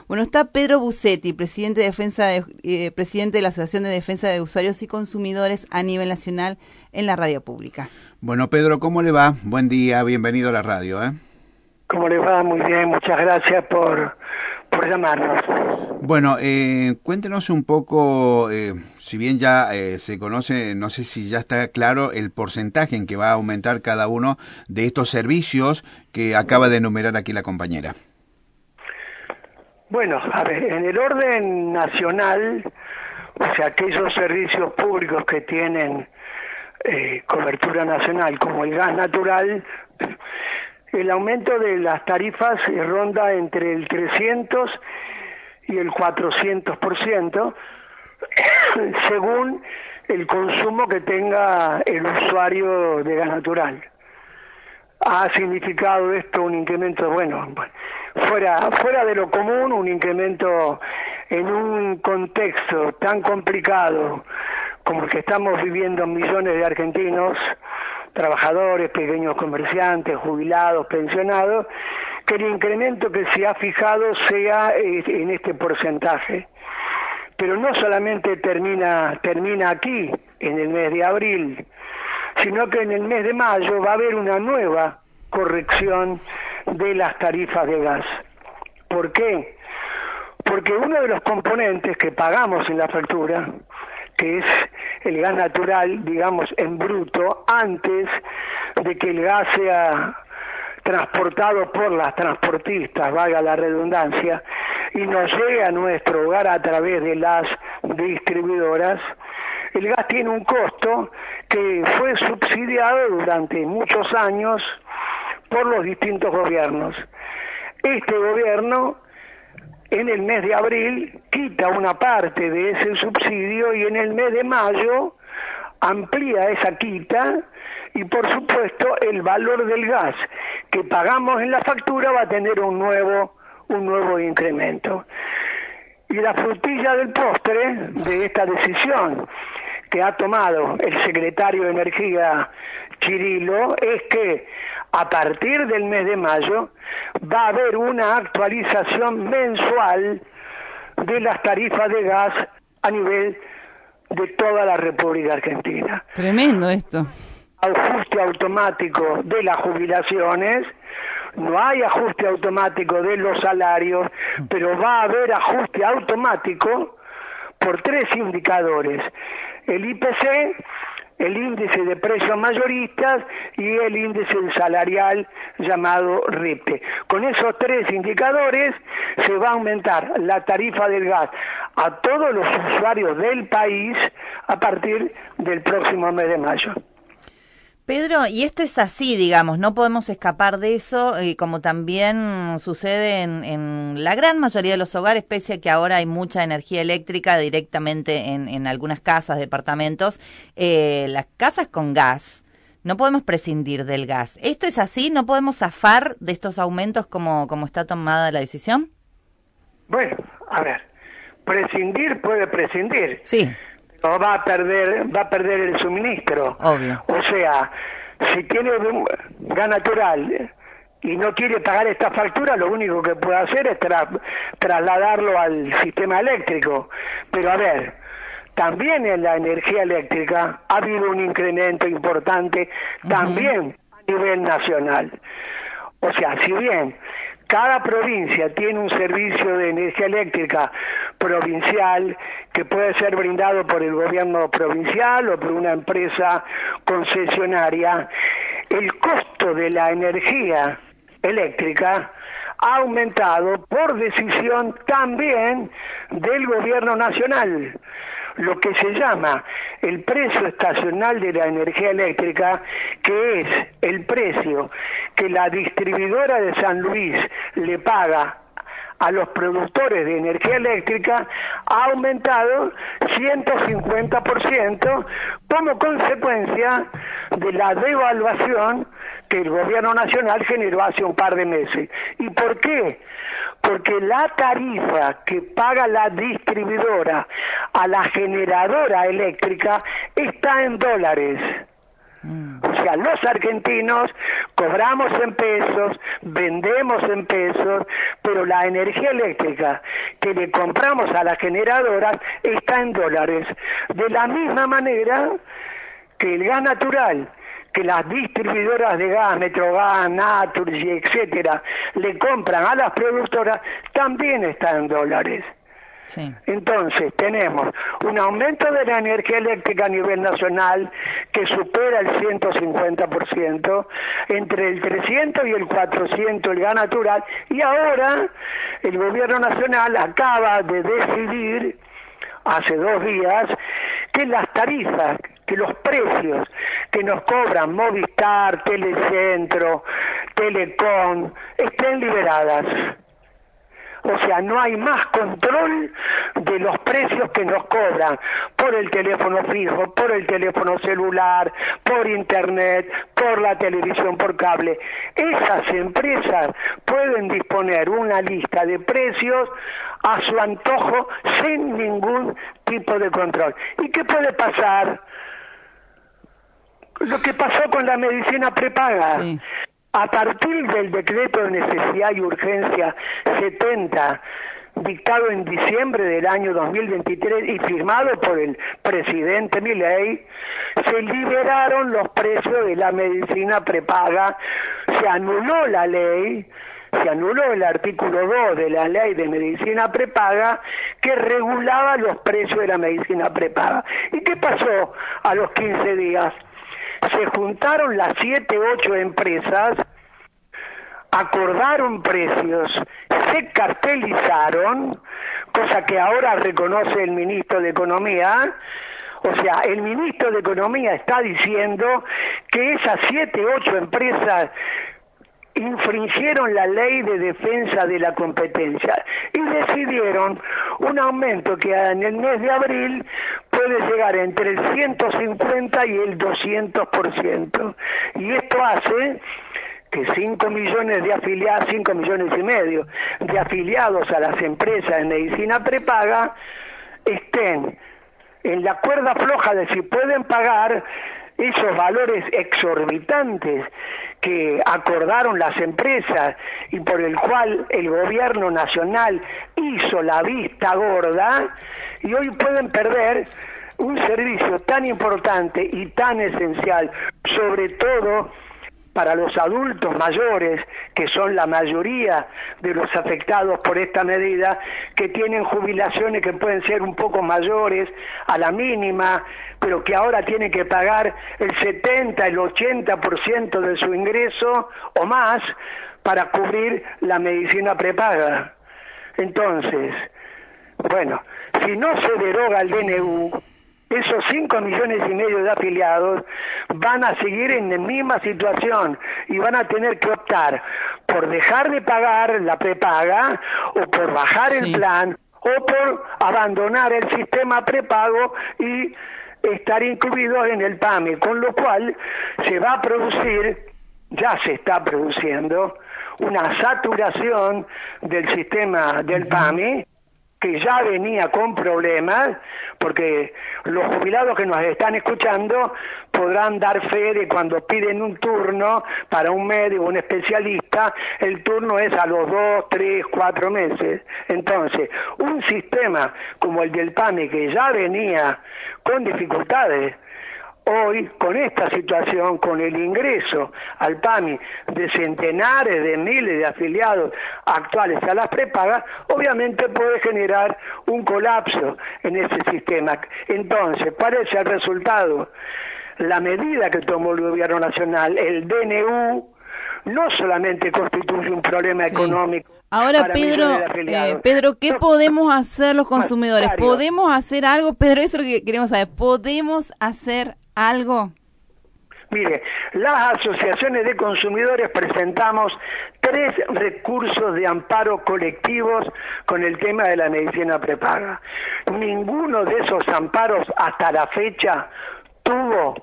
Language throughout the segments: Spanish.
Bueno, está Pedro Busetti, presidente de la Asociación de Defensa de Usuarios y Consumidores a nivel nacional en la radio pública. Bueno, Pedro, ¿cómo le va? Buen día, bienvenido a la radio. ¿Cómo le va? Muy bien, muchas gracias por llamarnos. Bueno, cuéntenos un poco, si bien ya se conoce, no sé si ya está claro el porcentaje en que va a aumentar cada uno de estos servicios que acaba de enumerar aquí la compañera. Bueno, a ver, en el orden nacional, o sea, aquellos servicios públicos que tienen cobertura nacional, como el gas natural, el aumento de las tarifas ronda entre el 300 y el 400%, según el consumo que tenga el usuario de gas natural. Ha significado esto un incremento, fuera de lo común, un incremento en un contexto tan complicado como el que estamos viviendo millones de argentinos, trabajadores, pequeños comerciantes, jubilados, pensionados, que el incremento que se ha fijado sea en este porcentaje. Pero no solamente termina aquí, en el mes de abril, sino que en el mes de mayo va a haber una nueva corrección de las tarifas de gas. ¿Por qué? Porque uno de los componentes que pagamos en la factura, que es el gas natural, digamos, en bruto, antes de que el gas sea transportado por las transportistas, valga la redundancia, y nos llegue a nuestro hogar a través de las distribuidoras, el gas tiene un costo que fue subsidiado durante muchos años por los distintos gobiernos. Este gobierno, en el mes de abril, quita una parte de ese subsidio y en el mes de mayo amplía esa quita y, por supuesto, el valor del gas que pagamos en la factura va a tener un nuevo incremento. Y la frutilla del postre de esta decisión que ha tomado el secretario de Energía Chirilo es que a partir del mes de mayo va a haber una actualización mensual de las tarifas de gas a nivel de toda la República Argentina. Tremendo esto. Ajuste automático de las jubilaciones, no hay ajuste automático de los salarios, pero va a haber ajuste automático por 3 indicadores: el IPC, el índice de precios mayoristas y el índice salarial llamado RIPTE. Con esos 3 indicadores se va a aumentar la tarifa del gas a todos los usuarios del país a partir del próximo mes de mayo. Pedro, y esto es así, digamos, no podemos escapar de eso, como también sucede en la gran mayoría de los hogares, pese a que ahora hay mucha energía eléctrica directamente en algunas casas, departamentos, las casas con gas, no podemos prescindir del gas. ¿Esto es así? ¿No podemos zafar de estos aumentos como está tomada la decisión? Bueno, a ver, prescindir puede prescindir. Sí. No va a perder el suministro. Obvio. O sea, si tiene gas natural y no quiere pagar esta factura, lo único que puede hacer es trasladarlo al sistema eléctrico. Pero a ver, también en la energía eléctrica ha habido un incremento importante también a nivel nacional. O sea, si bien cada provincia tiene un servicio de energía eléctrica provincial que puede ser brindado por el gobierno provincial o por una empresa concesionaria, el costo de la energía eléctrica ha aumentado por decisión también del gobierno nacional. Lo que se llama el precio estacional de la energía eléctrica, que es el precio que la distribuidora de San Luis le paga a los productores de energía eléctrica, ha aumentado 150% como consecuencia de la devaluación que el gobierno nacional generó hace un par de meses. ¿Y por qué? Porque la tarifa que paga la distribuidora a la generadora eléctrica está en dólares. O sea, los argentinos cobramos en pesos, vendemos en pesos, pero la energía eléctrica que le compramos a las generadoras está en dólares. De la misma manera que el gas natural, que las distribuidoras de gas, Metrogas, Naturgy, etcétera, le compran a las productoras, también está en dólares. Sí. Entonces tenemos un aumento de la energía eléctrica a nivel nacional que supera el 150%, entre el 300 y el 400 el gas natural, y ahora el gobierno nacional acaba de decidir, hace 2 días, que las tarifas, que los precios que nos cobran Movistar, Telecentro, Telecom, estén liberadas. O sea, no hay más control de los precios que nos cobran por el teléfono fijo, por el teléfono celular, por internet, por la televisión por cable. Esas empresas pueden disponer una lista de precios a su antojo sin ningún tipo de control. ¿Y qué puede pasar? Lo que pasó con la medicina prepaga. Sí. A partir del decreto de necesidad y urgencia 70, dictado en diciembre del año 2023 y firmado por el presidente Milei, se liberaron los precios de la medicina prepaga, se anuló la ley, se anuló el artículo 2 de la ley de medicina prepaga que regulaba los precios de la medicina prepaga. ¿Y qué pasó a los 15 días? Se juntaron las 7, 8 empresas, acordaron precios, se cartelizaron, cosa que ahora reconoce el ministro de Economía. O sea, el ministro de Economía está diciendo que esas 7, 8 empresas infringieron la ley de defensa de la competencia y decidieron un aumento que en el mes de abril puede llegar entre el 150 y el 200%. Y esto hace que 5 millones de afiliados, 5 millones y medio de afiliados a las empresas de medicina prepaga estén en la cuerda floja de si pueden pagar esos valores exorbitantes que acordaron las empresas y por el cual el gobierno nacional hizo la vista gorda, y hoy pueden perder un servicio tan importante y tan esencial, sobre todo para los adultos mayores, que son la mayoría de los afectados por esta medida, que tienen jubilaciones que pueden ser un poco mayores a la mínima, pero que ahora tienen que pagar el 70, el 80% de su ingreso o más para cubrir la medicina prepaga. Entonces, bueno, si no se deroga el DNU, esos 5 millones y medio de afiliados van a seguir en la misma situación y van a tener que optar por dejar de pagar la prepaga o por bajar el plan o por abandonar el sistema prepago y estar incluidos en el PAMI, con lo cual se va a producir, ya se está produciendo, una saturación del sistema del PAMI, que ya venía con problemas, porque los jubilados que nos están escuchando podrán dar fe de cuando piden un turno para un médico, un especialista, el turno es a los 2, 3, 4 meses. Entonces, un sistema como el del PAMI, que ya venía con dificultades, hoy, con esta situación, con el ingreso al PAMI de centenares de miles de afiliados actuales a las prepagas, obviamente puede generar un colapso en ese sistema. Entonces, ¿cuál es el resultado? La medida que tomó el gobierno nacional, el DNU, no solamente constituye un problema económico. Ahora, Pedro, ¿qué podemos hacer los consumidores? ¿Podemos hacer algo? Pedro, eso es lo que queremos saber. ¿Podemos hacer algo? Mire, las asociaciones de consumidores presentamos 3 recursos de amparo colectivos con el tema de la medicina prepaga. Ninguno de esos amparos hasta la fecha tuvo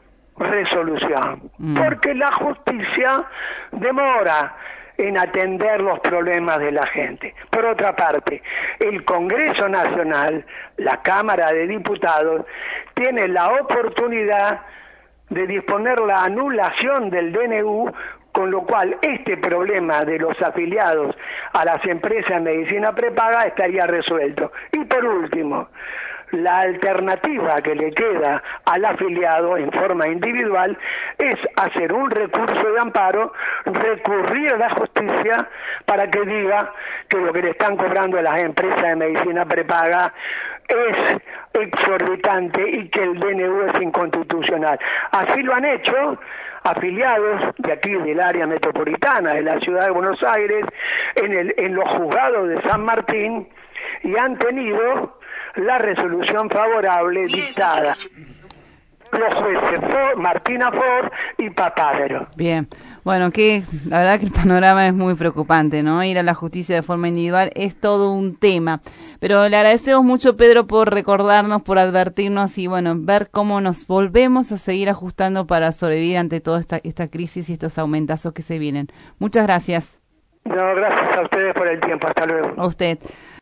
resolución, porque la justicia demora en atender los problemas de la gente. Por otra parte, el Congreso Nacional, la Cámara de Diputados, tiene la oportunidad de disponer la anulación del DNU, con lo cual este problema de los afiliados a las empresas de medicina prepaga estaría resuelto. Y por último, la alternativa que le queda al afiliado en forma individual es hacer un recurso de amparo, recurrir a la justicia para que diga que lo que le están cobrando a las empresas de medicina prepaga es exorbitante y que el DNU es inconstitucional. Así lo han hecho afiliados de aquí del área metropolitana de la ciudad de Buenos Aires en los juzgados de San Martín, y han tenido la resolución favorable dictada los jueces Martina Ford y Papavero. Bien, bueno, la verdad que el panorama es muy preocupante, ¿no? Ir a la justicia de forma individual es todo un tema, pero le agradecemos mucho, Pedro, por recordarnos, por advertirnos y, bueno, ver cómo nos volvemos a seguir ajustando para sobrevivir ante toda esta crisis y estos aumentazos que se vienen. Muchas gracias. No, gracias a ustedes por el tiempo. Hasta luego. A usted.